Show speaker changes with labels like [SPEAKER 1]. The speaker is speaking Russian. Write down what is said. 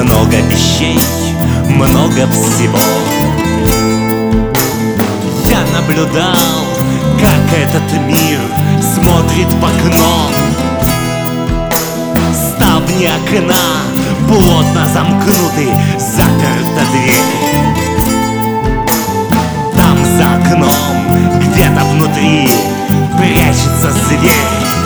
[SPEAKER 1] много вещей, много всего. Я наблюдал, как этот мир смотрит в окно. Ставни окна плотно замкнуты, заперта дверь. Там за окном, где-то внутри, прячется зверь.